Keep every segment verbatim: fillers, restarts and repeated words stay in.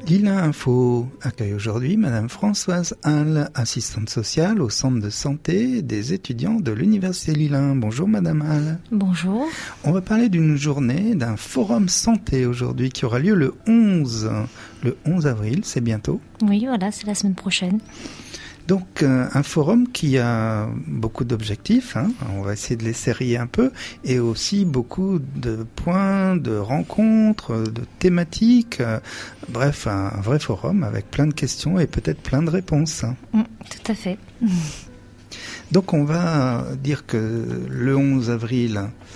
Lila Info accueille aujourd'hui Madame Françoise Halle, assistante sociale au centre de santé des étudiants de l'Université Lille. Bonjour Madame Halle. Bonjour. On va parler d'une journée, d'un forum santé aujourd'hui qui aura lieu le onze, le onze avril, c'est bientôt. Oui, voilà, c'est la semaine prochaine. Donc euh, un forum qui a beaucoup d'objectifs, hein, on va essayer de les serrer un peu, et aussi beaucoup de points, de rencontres, de thématiques, euh, bref, un, un vrai forum avec plein de questions et peut-être plein de réponses. Mmh, tout à fait. Donc on va dire que le onze avril,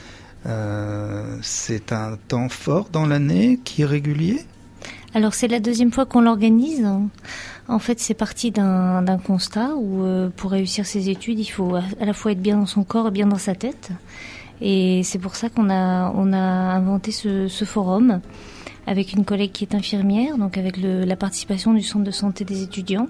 euh, c'est un temps fort dans l'année qui est régulier. Alors c'est la deuxième fois qu'on l'organise. En fait, c'est parti d'un, d'un constat où euh, pour réussir ses études, il faut à, à la fois être bien dans son corps et bien dans sa tête. Et c'est pour ça qu'on a, on a inventé ce, ce forum avec une collègue qui est infirmière, donc avec le, la participation du centre de santé des étudiants.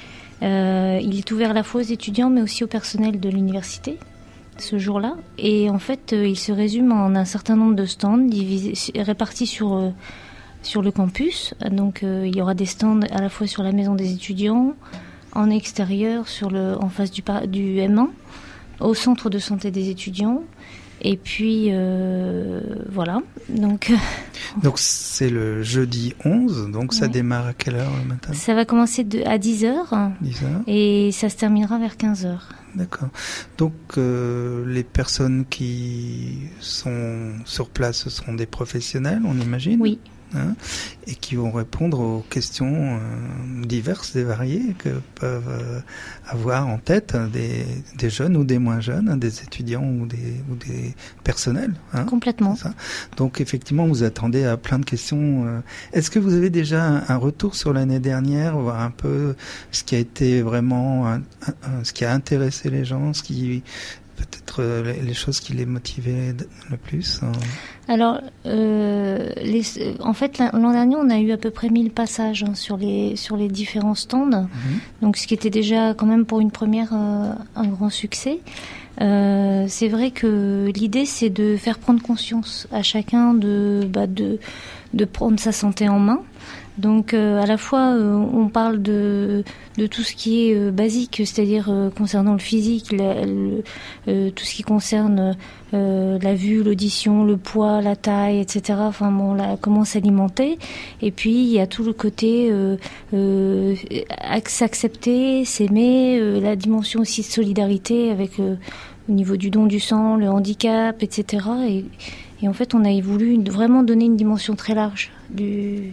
Euh, il est ouvert à la fois aux étudiants, mais aussi au personnel de l'université ce jour-là. Et en fait, euh, il se résume en un certain nombre de stands divisés, répartis sur... Euh, sur le campus. Donc euh, il y aura des stands à la fois sur la maison des étudiants, en extérieur, sur le, en face du, du M un, au centre de santé des étudiants. Et puis euh, voilà. Donc, donc c'est le jeudi onze, donc ça ouais. démarre à quelle heure le matin ? Ça va commencer de, à dix heures, dix heures et ça se terminera vers quinze heures. D'accord. Donc euh, les personnes qui sont sur place, ce seront des professionnels, on imagine ? Oui. Hein, et qui vont répondre aux questions euh, diverses et variées que peuvent euh, avoir en tête des, des jeunes ou des moins jeunes, hein, des étudiants ou des, ou des personnels. Hein, Complètement. Ça. Donc effectivement, vous attendez à plein de questions. Euh. Est-ce que vous avez déjà un, un retour sur l'année dernière, voir un peu ce qui a été vraiment, un, un, ce qui a intéressé les gens, ce qui peut-être euh, les choses qui les motivaient le plus hein. Alors, euh, les, en fait, l'an dernier, on a eu à peu près mille passages hein, sur les sur les différents stands, mmh. donc ce qui était déjà quand même pour une première euh, un grand succès. Euh, c'est vrai que l'idée, c'est de faire prendre conscience à chacun de bah, de de prendre sa santé en main. Donc euh, à la fois euh, on parle de de tout ce qui est euh, basique, c'est-à-dire euh, concernant le physique, la, le, euh, tout ce qui concerne euh, la vue, l'audition, le poids, la taille, et cetera. Enfin bon, là, comment s'alimenter. Et puis il y a tout le côté euh, euh, s'accepter, s'aimer, euh, la dimension aussi de solidarité avec euh, au niveau du don du sang, le handicap, et cetera. Et, et en fait on a voulu vraiment donner une dimension très large du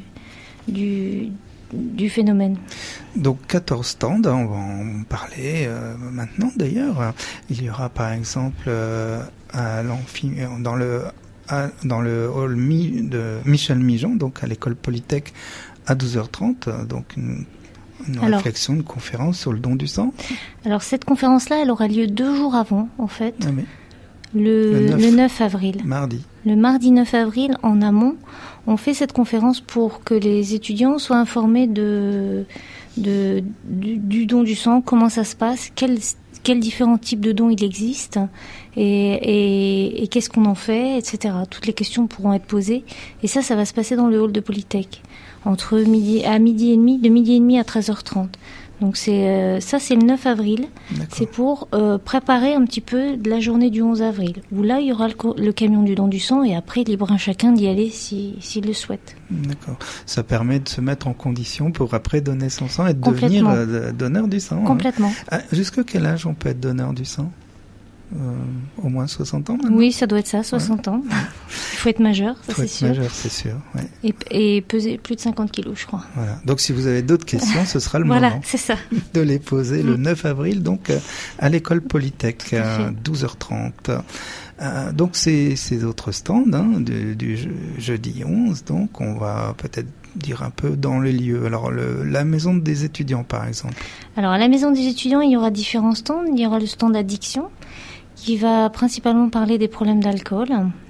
Du, du phénomène. Donc quatorze stands, on va en parler euh, maintenant d'ailleurs. Il y aura par exemple euh, à l'amphi, dans le à, dans le hall Mi, de Michel Migeon, donc à l'école Polytech à douze heures trente, donc une, une alors, réflexion, une conférence sur le don du sang. Alors cette conférence-là, elle aura lieu deux jours avant en fait. Ah, mais le, le, neuf, le neuf avril. Mardi. Le mardi neuf avril, en amont, on fait cette conférence pour que les étudiants soient informés de, de, du, du don du sang, comment ça se passe, quels, quels différents types de dons il existe et, et, et qu'est-ce qu'on en fait, et cetera. Toutes les questions pourront être posées. Et ça, ça va se passer dans le hall de Polytech, entre midi, à midi et demi, de midi et demi à treize heures trente. Donc c'est, euh, ça, c'est le neuf avril. D'accord. C'est pour euh, préparer un petit peu de la journée du onze avril, où là, il y aura le, le camion du don du sang et après, libre à chacun d'y aller si, s'il le souhaite. D'accord. Ça permet de se mettre en condition pour après donner son sang et de devenir euh, donneur du sang. Complètement. Hein. Ah, jusqu'à quel âge on peut être donneur du sang ? Euh, au moins soixante ans maintenant ? Oui, ça doit être ça, soixante ouais. ans. Il faut être majeur, ça faut c'est être sûr. majeur, c'est sûr. Ouais. Et, et peser plus de cinquante kilos, je crois. Voilà. Donc si vous avez d'autres questions, ce sera le voilà, moment c'est ça. de les poser le neuf avril, donc à l'école Polytech, à douze heures trente. Euh, donc ces, ces autres stands hein, du, du je, jeudi onze, donc on va peut-être dire un peu dans les lieux. Alors le, la maison des étudiants par exemple. Alors à la maison des étudiants, il y aura différents stands. Il y aura le stand addiction qui va principalement parler des problèmes d'alcool,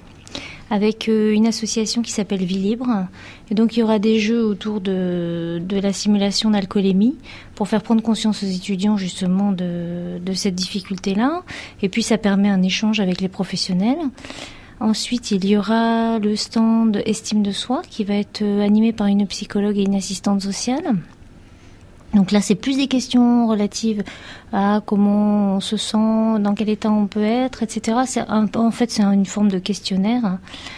avec une association qui s'appelle Vie Libre. Et donc il y aura des jeux autour de, de la simulation d'alcoolémie pour faire prendre conscience aux étudiants justement de, de cette difficulté-là. Et puis ça permet un échange avec les professionnels. Ensuite, il y aura le stand Estime de soi qui va être animé par une psychologue et une assistante sociale. Donc là, c'est plus des questions relatives à comment on se sent, dans quel état on peut être, et cetera. C'est un, en fait, c'est une forme de questionnaire.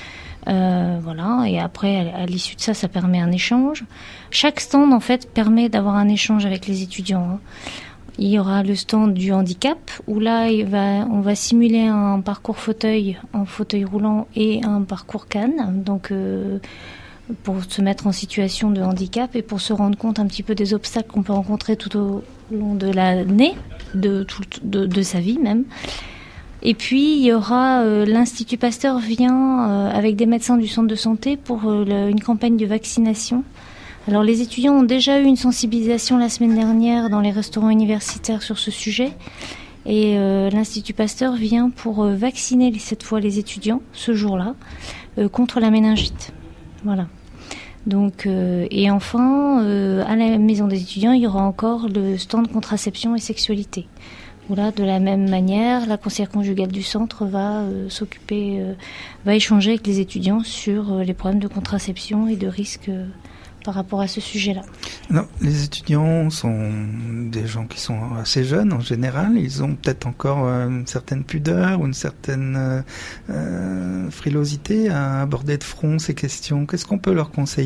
Euh, voilà. Et après, à, à l'issue de ça, ça permet un échange. Chaque stand, en fait, permet d'avoir un échange avec les étudiants, hein. Il y aura le stand du handicap, où là, il va, on va simuler un parcours fauteuil, en fauteuil roulant et un parcours canne. Donc, euh, pour se mettre en situation de handicap et pour se rendre compte un petit peu des obstacles qu'on peut rencontrer tout au long de l'année, de, tout, de, de sa vie même. Et puis, il y aura euh, l'Institut Pasteur vient euh, avec des médecins du centre de santé pour euh, le, une campagne de vaccination. Alors, les étudiants ont déjà eu une sensibilisation la semaine dernière dans les restaurants universitaires sur ce sujet. Et euh, l'Institut Pasteur vient pour euh, vacciner cette fois les étudiants, ce jour-là, euh, contre la méningite. Voilà. Donc, euh, et enfin, euh, à la maison des étudiants, il y aura encore le stand contraception et sexualité. Où là, de la même manière, la conseillère conjugale du centre va euh, s'occuper, euh, va échanger avec les étudiants sur euh, les problèmes de contraception et de risques euh, par rapport à ce sujet-là. Non, les étudiants sont des gens qui sont assez jeunes en général. Ils ont peut-être encore une certaine pudeur ou une certaine euh, euh, frilosité à aborder de front ces questions. Qu'est-ce qu'on peut leur conseiller ?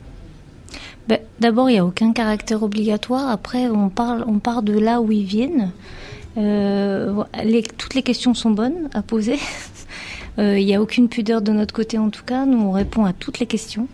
Ben, d'abord, il n'y a aucun caractère obligatoire. Après, on, parle, on part de là où ils viennent. Euh, les, toutes les questions sont bonnes à poser. Euh, il n'y a aucune pudeur de notre côté en tout cas. Nous, on répond à toutes les questions.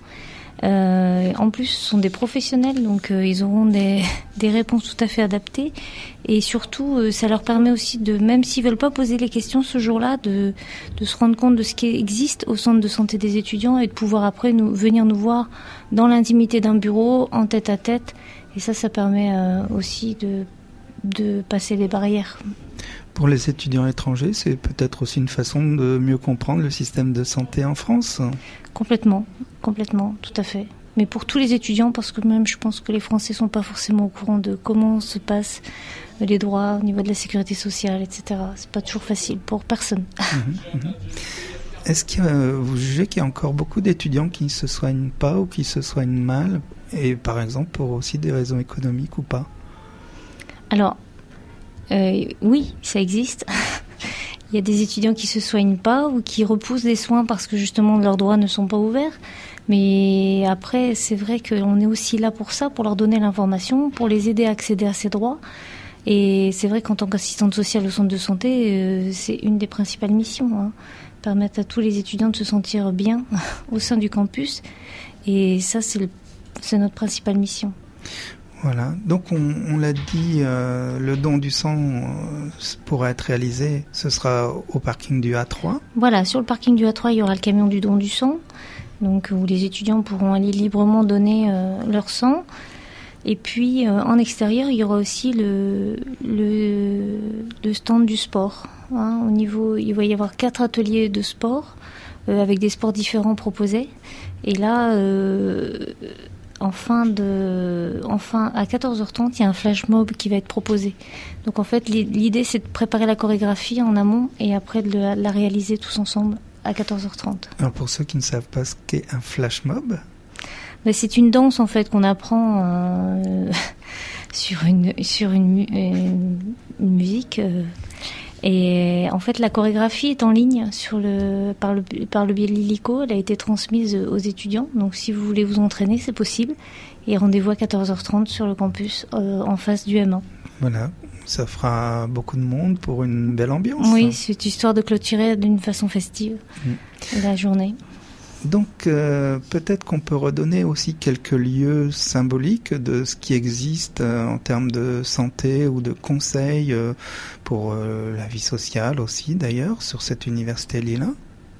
Euh, en plus, ce sont des professionnels, donc euh, ils auront des, des réponses tout à fait adaptées. Et surtout, euh, ça leur permet aussi de, même s'ils veulent pas poser les questions ce jour-là, de, de se rendre compte de ce qui existe au centre de santé des étudiants et de pouvoir après nous, venir nous voir dans l'intimité d'un bureau, en tête à tête. Et ça, ça permet euh, aussi de, de passer les barrières. Pour les étudiants étrangers, c'est peut-être aussi une façon de mieux comprendre le système de santé en France. Complètement, complètement, tout à fait. Mais pour tous les étudiants, parce que même je pense que les Français ne sont pas forcément au courant de comment se passent les droits au niveau de la sécurité sociale, et cetera. C'est pas toujours facile pour personne. Mmh, mmh. Est-ce que euh, vous jugez qu'il y a encore beaucoup d'étudiants qui ne se soignent pas ou qui se soignent mal, et par exemple pour aussi des raisons économiques ou pas ? Alors, euh, oui, ça existe. Il y a des étudiants qui se soignent pas ou qui repoussent des soins parce que justement leurs droits ne sont pas ouverts. Mais après, c'est vrai qu'on est aussi là pour ça, pour leur donner l'information, pour les aider à accéder à ces droits. Et c'est vrai qu'en tant qu'assistante sociale au centre de santé, euh, c'est une des principales missions, hein, permettre à tous les étudiants de se sentir bien au sein du campus. Et ça, c'est, le, c'est notre principale mission. Voilà, donc on, on l'a dit, euh, le don du sang euh, pourra être réalisé, ce sera au parking du A trois. Voilà, sur le parking du A trois, il y aura le camion du don du sang, donc où les étudiants pourront aller librement donner euh, leur sang. Et puis euh, en extérieur, il y aura aussi le, le, le stand du sport. Hein, au niveau, il va y avoir quatre ateliers de sport euh, avec des sports différents proposés. Et là... Euh, En fin de, enfin, à quatorze heures trente, il y a un flash mob qui va être proposé. Donc en fait, l'idée, c'est de préparer la chorégraphie en amont et après de la, la réaliser tous ensemble à quatorze heures trente. Alors pour ceux qui ne savent pas ce qu'est un flash mob, ben, c'est une danse en fait qu'on apprend euh, sur une sur une, une, une musique. Euh, Et en fait, la chorégraphie est en ligne sur le, par, le, par le biais de l'Illico. Elle a été transmise aux étudiants. Donc, si vous voulez vous entraîner, c'est possible. Et rendez-vous à quatorze heures trente sur le campus, euh, en face du M un. Voilà, ça fera beaucoup de monde pour une belle ambiance. Oui, c'est histoire de clôturer d'une façon festive mmh. la journée. Donc, euh, peut-être qu'on peut redonner aussi quelques lieux symboliques de ce qui existe euh, en termes de santé ou de conseils euh, pour euh, la vie sociale aussi, d'ailleurs, sur cette université Lille.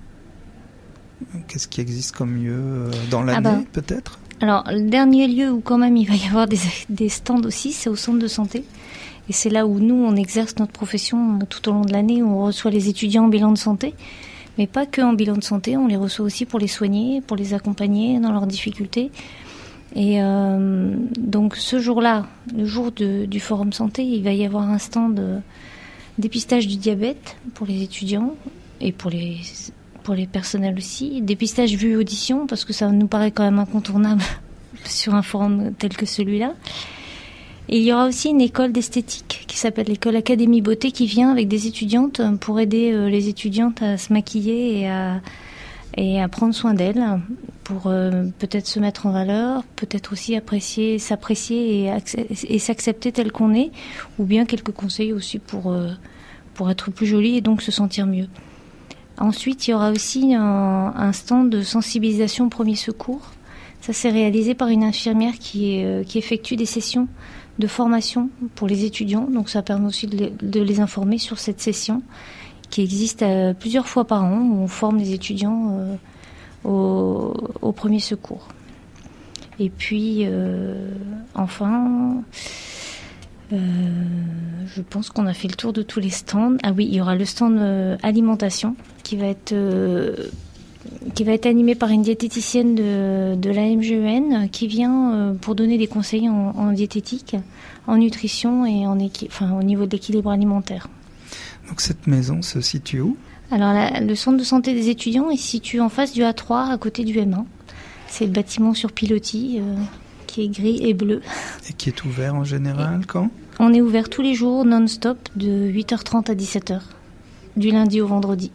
Qu'est-ce qui existe comme lieu euh, dans l'année, ah bah, peut-être ? Alors, le dernier lieu où quand même il va y avoir des, des stands aussi, c'est au centre de santé. Et c'est là où nous, on exerce notre profession tout au long de l'année, où on reçoit les étudiants en bilan de santé. Mais pas que en bilan de santé, on les reçoit aussi pour les soigner, pour les accompagner dans leurs difficultés. Et euh, donc ce jour-là, le jour de, du Forum Santé, il va y avoir un stand de dépistage du diabète pour les étudiants et pour les pour les personnels aussi. Dépistage vue audition, parce que ça nous paraît quand même incontournable sur un forum tel que celui-là. Et il y aura aussi une école d'esthétique qui s'appelle l'école Académie Beauté, qui vient avec des étudiantes pour aider les étudiantes à se maquiller et à, et à prendre soin d'elles, pour euh, peut-être se mettre en valeur, peut-être aussi apprécier, s'apprécier et, et s'accepter tel qu'on est, ou bien quelques conseils aussi pour, euh, pour être plus jolie et donc se sentir mieux. Ensuite, il y aura aussi un, un stand de sensibilisation au premier secours. Ça, c'est réalisé par une infirmière qui, est, euh, qui effectue des sessions de formation pour les étudiants. Donc ça permet aussi de les, de les informer sur cette session qui existe euh, plusieurs fois par an, où on forme les étudiants euh, au, au premier secours. Et puis, euh, enfin, euh, je pense qu'on a fait le tour de tous les stands. Ah oui, il y aura le stand euh, alimentation qui va être... Euh, qui va être animé par une diététicienne de, de l'A M G E N qui vient euh, pour donner des conseils en, en diététique, en nutrition et en équi- enfin, au niveau de l'équilibre alimentaire. Donc cette maison se situe où ? Alors la, le centre de santé des étudiants est situé en face du A trois, à côté du M un. C'est le bâtiment sur pilotis euh, qui est gris et bleu. Et qui est ouvert en général et quand ? On est ouvert tous les jours non-stop de huit heures trente à dix-sept heures, du lundi au vendredi.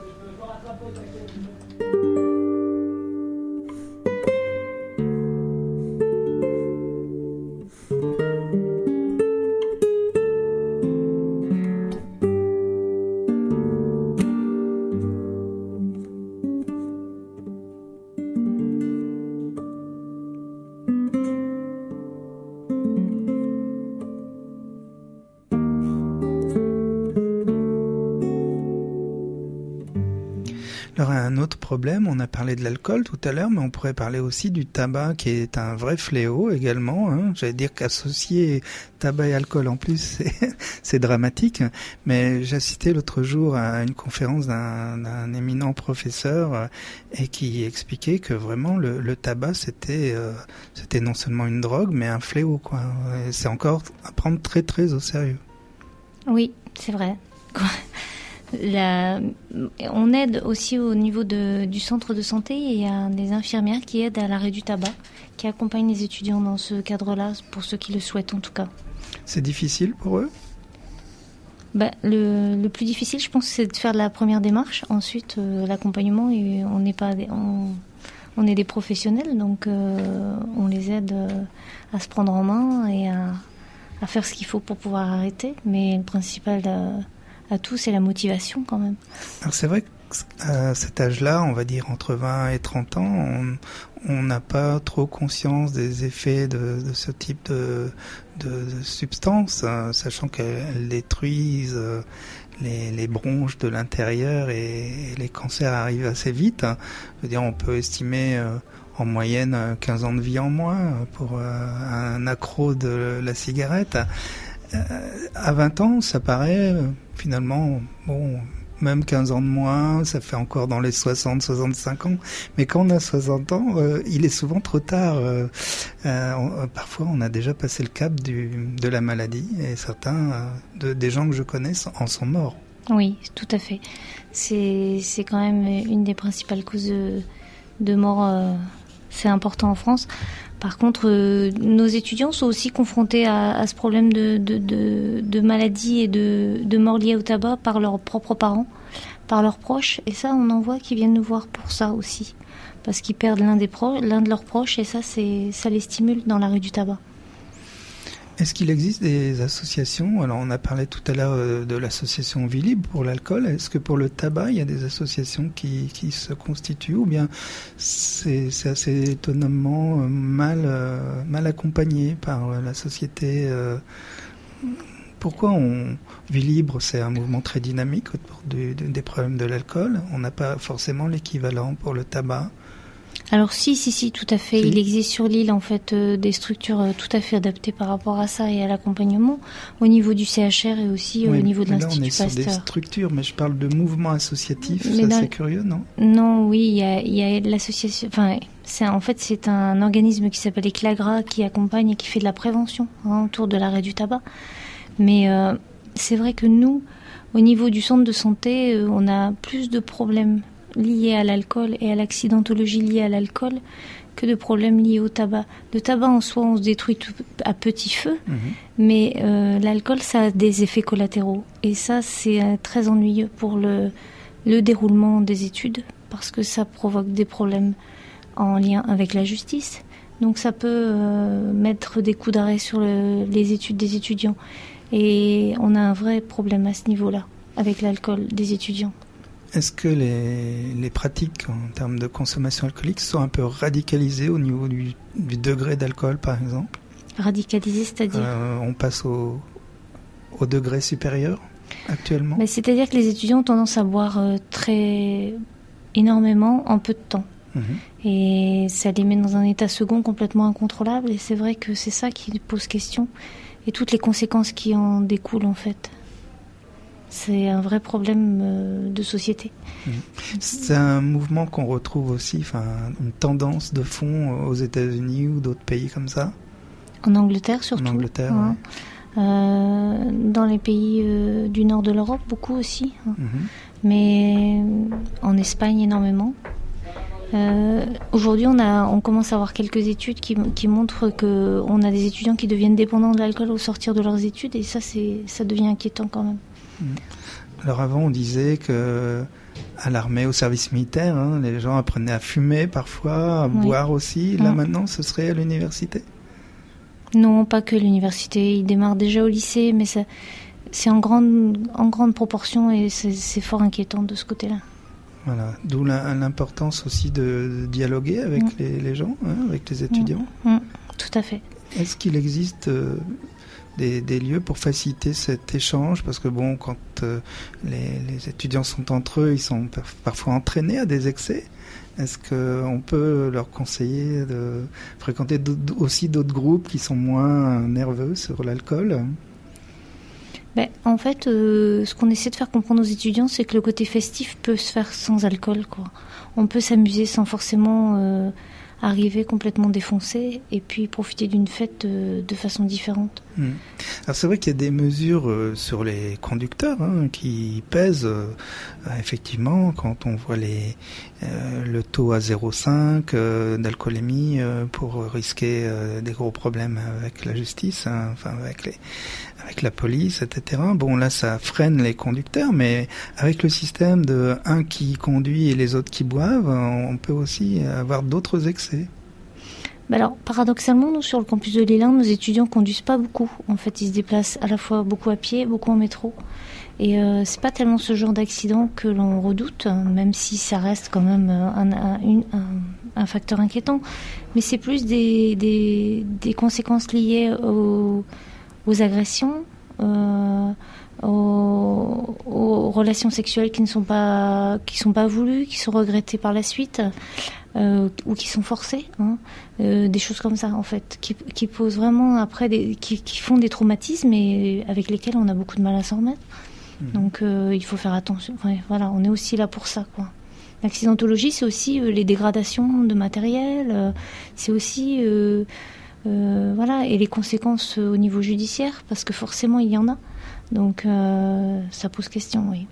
Alors un autre problème, on a parlé de l'alcool tout à l'heure, mais on pourrait parler aussi du tabac qui est un vrai fléau également. Hein. J'allais dire qu'associer tabac et alcool en plus, c'est, c'est dramatique. Mais j'ai assisté l'autre jour à une conférence d'un, d'un éminent professeur euh, et qui expliquait que vraiment le, le tabac c'était, euh, c'était non seulement une drogue, mais un fléau, quoi. Et c'est encore à prendre très très au sérieux. Oui, c'est vrai. La, on aide aussi au niveau de, du centre de santé. Il y a des infirmières qui aident à l'arrêt du tabac, qui accompagnent les étudiants dans ce cadre-là, pour ceux qui le souhaitent en tout cas. C'est difficile pour eux ? Bah, le, le plus difficile, je pense, c'est de faire la première démarche. Ensuite, euh, l'accompagnement, et on n'est pas, on, on est des professionnels, donc euh, on les aide euh, à se prendre en main et à, à faire ce qu'il faut pour pouvoir arrêter. Mais le principal euh, à tout, c'est la motivation quand même. Alors c'est vrai qu'à cet âge-là, on va dire entre vingt et trente ans, on on n'a pas trop conscience des effets de, de ce type de, de, de substances, hein, sachant qu'elles détruisent euh, les, les bronches de l'intérieur et, et les cancers arrivent assez vite. Hein. Je veux dire, on peut estimer euh, en moyenne quinze ans de vie en moins pour euh, un accro de la cigarette. Euh, à vingt ans, ça paraît euh, finalement, bon, même quinze ans de moins, ça fait encore dans les soixante, soixante-cinq ans. Mais quand on a soixante ans, euh, il est souvent trop tard. Euh, euh, on, parfois, on a déjà passé le cap du, de la maladie et certains euh, de, des gens que je connais en sont morts. Oui, tout à fait. C'est, c'est quand même une des principales causes de, de mort. Euh, c'est important en France. Par contre, euh, nos étudiants sont aussi confrontés à, à ce problème de, de, de, de maladie et de, de mort liée au tabac par leurs propres parents, par leurs proches. Et ça, on en voit qui viennent nous voir pour ça aussi. Parce qu'ils perdent l'un, des pro- l'un de leurs proches et ça, c'est, ça les stimule dans l'arrêt du tabac. Est-ce qu'il existe des associations ? Alors, on a parlé tout à l'heure de l'association Vie Libre pour l'alcool. Est-ce que pour le tabac, il y a des associations qui, qui se constituent ou bien c'est, c'est assez étonnamment mal, euh, mal accompagné par la société euh, Pourquoi on... Vie Libre, c'est un mouvement très dynamique autour du, des problèmes de l'alcool. On n'a pas forcément l'équivalent pour le tabac. Alors si, si, si, tout à fait. Si. Il existe sur l'île en fait euh, des structures euh, tout à fait adaptées par rapport à ça et à l'accompagnement au niveau du C H R et aussi oui, au niveau de là, l'Institut Pasteur. On est sur des structures, mais je parle de mouvements associatifs, mais ça dans... c'est curieux, non ? Non, oui, il y a, il y a l'association... Enfin, c'est, en fait, c'est un organisme qui s'appelle Eclagra qui accompagne et qui fait de la prévention hein, autour de l'arrêt du tabac. Mais euh, c'est vrai que nous, au niveau du centre de santé, euh, on a plus de problèmes liés à l'alcool et à l'accidentologie liée à l'alcool que de problèmes liés au tabac. Le tabac en soi, on se détruit tout à petit feu, mmh. mais euh, l'alcool, ça a des effets collatéraux. Et ça, c'est euh, très ennuyeux pour le, le déroulement des études, parce que ça provoque des problèmes en lien avec la justice. Donc ça peut euh, mettre des coups d'arrêt sur le, les études des étudiants. Et on a un vrai problème à ce niveau-là, avec l'alcool des étudiants. Est-ce que les, les pratiques en termes de consommation alcoolique sont un peu radicalisées au niveau du, du degré d'alcool, par exemple ? Radicalisées, c'est-à-dire euh, On passe au, au degré supérieur, actuellement ? Mais c'est-à-dire que les étudiants ont tendance à boire euh, très énormément en peu de temps. Mmh. Et ça les met dans un état second complètement incontrôlable. Et c'est vrai que c'est ça qui pose question. Et toutes les conséquences qui en découlent, en fait. C'est un vrai problème euh, de société. Mmh. C'est un mouvement qu'on retrouve aussi, enfin, une tendance de fond aux États-Unis ou d'autres pays comme ça. En Angleterre surtout. En Angleterre, hein. ouais. euh, Dans les pays euh, du nord de l'Europe, beaucoup aussi. Hein. Mmh. Mais en Espagne, énormément. Euh, aujourd'hui, on, a, on commence à avoir quelques études qui, qui montrent qu'on a des étudiants qui deviennent dépendants de l'alcool au sortir de leurs études. Et ça, c'est, ça devient inquiétant quand même. Alors avant, on disait que à l'armée, au service militaire, hein, les gens apprenaient à fumer parfois, à oui. boire aussi. Là, mmh. maintenant, ce serait à l'université ? Non, pas que l'université. Ils démarrent déjà au lycée, mais ça, c'est en grande, en grande proportion et c'est, c'est fort inquiétant de ce côté-là. Voilà, d'où l'importance aussi de, de dialoguer avec mmh. les, les gens, hein, avec les étudiants. Mmh. Mmh. Tout à fait. Est-ce qu'il existe euh, des, des lieux pour faciliter cet échange ? Parce que bon, quand euh, les, les étudiants sont entre eux, ils sont parfois entraînés à des excès. Est-ce qu'on peut leur conseiller de fréquenter d'autres, aussi d'autres groupes qui sont moins nerveux sur l'alcool ? Ben, en fait, euh, ce qu'on essaie de faire comprendre aux étudiants, c'est que le côté festif peut se faire sans alcool, quoi. On peut s'amuser sans forcément euh, arriver complètement défoncé et puis profiter d'une fête de, de façon différente. Mmh. Alors c'est vrai qu'il y a des mesures euh, sur les conducteurs hein, qui pèsent euh, effectivement quand on voit les, euh, le taux à zéro virgule cinq euh, d'alcoolémie euh, pour risquer euh, des gros problèmes avec la justice, hein, enfin avec les avec la police, et cetera. Bon, là, ça freine les conducteurs, mais avec le système de un qui conduit et les autres qui boivent, on peut aussi avoir d'autres excès. Ben alors, paradoxalement, nous, sur le campus de Lille un, nos étudiants conduisent pas beaucoup. En fait, ils se déplacent à la fois beaucoup à pied, beaucoup en métro. Et euh, c'est pas tellement ce genre d'accident que l'on redoute, même si ça reste quand même un, un, une, un, un facteur inquiétant. Mais c'est plus des, des, des conséquences liées au... aux agressions, euh, aux, aux relations sexuelles qui ne sont pas, qui sont pas voulues, qui sont regrettées par la suite, euh, ou qui sont forcées, hein, euh, des choses comme ça en fait, qui, qui posent vraiment après, des, qui, qui font des traumatismes et avec lesquels on a beaucoup de mal à s'en remettre. Mmh. Donc euh, il faut faire attention. Enfin, voilà, on est aussi là pour ça, quoi. L'accidentologie, c'est aussi euh, les dégradations de matériel, euh, c'est aussi euh, Euh, voilà, et les conséquences au niveau judiciaire, parce que forcément il y en a. Donc euh, ça pose question, oui.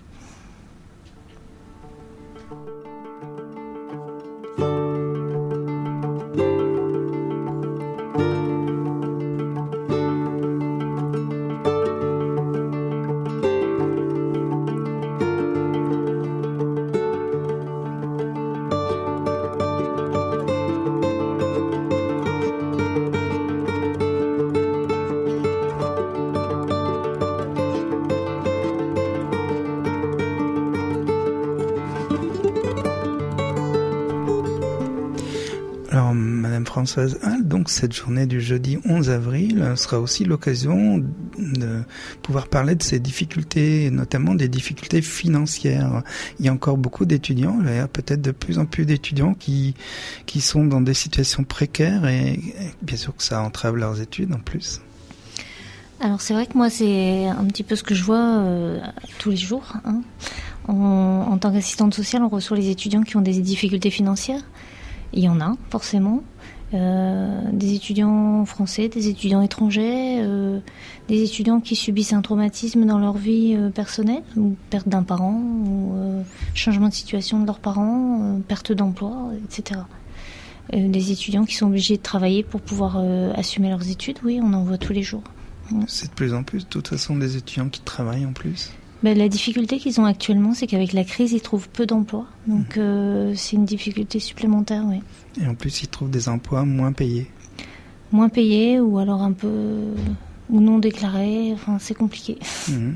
Alors, Madame Françoise Hall, donc cette journée du jeudi onze avril sera aussi l'occasion de pouvoir parler de ces difficultés, notamment des difficultés financières. Il y a encore beaucoup d'étudiants, il y a peut-être de plus en plus d'étudiants qui qui sont dans des situations précaires et, et bien sûr que ça entrave leurs études en plus. Alors c'est vrai que moi c'est un petit peu ce que je vois euh, tous les jours. Hein. On, en tant qu'assistante sociale, on reçoit les étudiants qui ont des difficultés financières. Il y en a, forcément. Euh, des étudiants français, des étudiants étrangers, euh, des étudiants qui subissent un traumatisme dans leur vie euh, personnelle, ou perte d'un parent, ou euh, changement de situation de leurs parents, euh, perte d'emploi, et cetera. Euh, des étudiants qui sont obligés de travailler pour pouvoir euh, assumer leurs études, oui, on en voit tous les jours. C'est de plus en plus, de toute façon, des étudiants qui travaillent en plus. Ben, la difficulté qu'ils ont actuellement, c'est qu'avec la crise, ils trouvent peu d'emplois. Donc, mmh. euh, c'est une difficulté supplémentaire, oui. Et en plus, ils trouvent des emplois moins payés. Moins payés, ou alors un peu... ou non déclarés. Enfin, c'est compliqué. Mmh.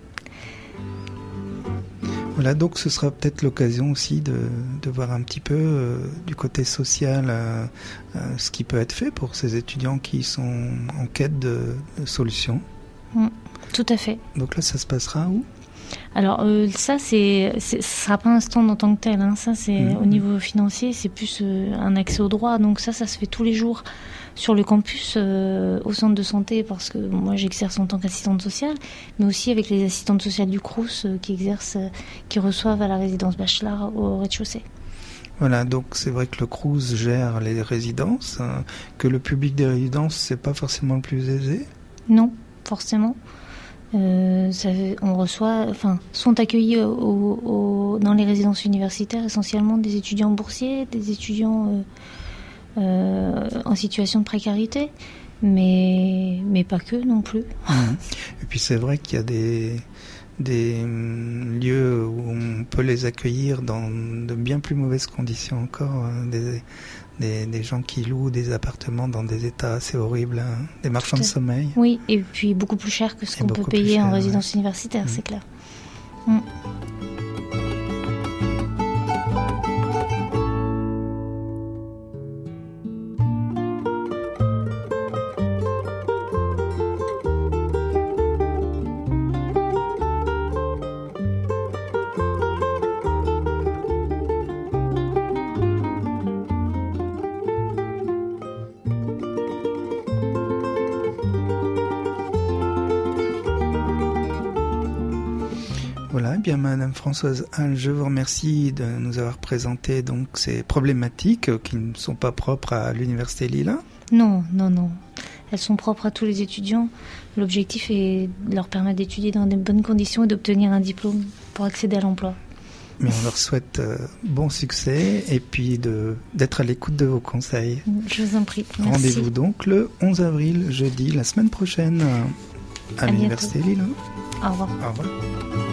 Voilà, donc ce sera peut-être l'occasion aussi de, de voir un petit peu euh, du côté social euh, euh, ce qui peut être fait pour ces étudiants qui sont en quête de, de solutions. Mmh. Tout à fait. Donc là, ça se passera où ? Alors euh, ça, c'est, c'est, ce sera pas un stand en tant que tel. Hein. Ça, c'est mmh. au niveau financier, c'est plus euh, un accès au droit. Donc ça, ça se fait tous les jours sur le campus, euh, au centre de santé, parce que moi, j'exerce en tant qu'assistante sociale, mais aussi avec les assistantes sociales du Crous euh, qui exercent, euh, qui reçoivent à la résidence Bachelard au rez-de-chaussée. Voilà, donc c'est vrai que le Crous gère les résidences, hein, que le public des résidences, c'est pas forcément le plus aisé. Non, forcément. Euh, ça, on reçoit, enfin, sont accueillis au, au, dans les résidences universitaires essentiellement des étudiants boursiers, des étudiants euh, euh, en situation de précarité, mais, mais pas que non plus. Mmh. Et puis c'est vrai qu'il y a des, des lieux où on peut les accueillir dans de bien plus mauvaises conditions encore, des, des, des gens qui louent des appartements dans des états assez horribles, hein, des marchands de sommeil. Oui, et puis beaucoup plus cher que ce et qu'on peut payer cher, en résidence ouais. universitaire, mmh. c'est clair. Mmh. Voilà, eh bien Madame Françoise Hall, je vous remercie de nous avoir présenté donc ces problématiques qui ne sont pas propres à l'Université Lille. Non, non, non. Elles sont propres à tous les étudiants. L'objectif est de leur permettre d'étudier dans de bonnes conditions et d'obtenir un diplôme pour accéder à l'emploi. Mais on leur souhaite euh, bon succès et puis de, d'être à l'écoute de vos conseils. Je vous en prie. Merci. Rendez-vous donc le onze avril, jeudi, la semaine prochaine, à, à l'Université Lille. Au revoir. Au revoir.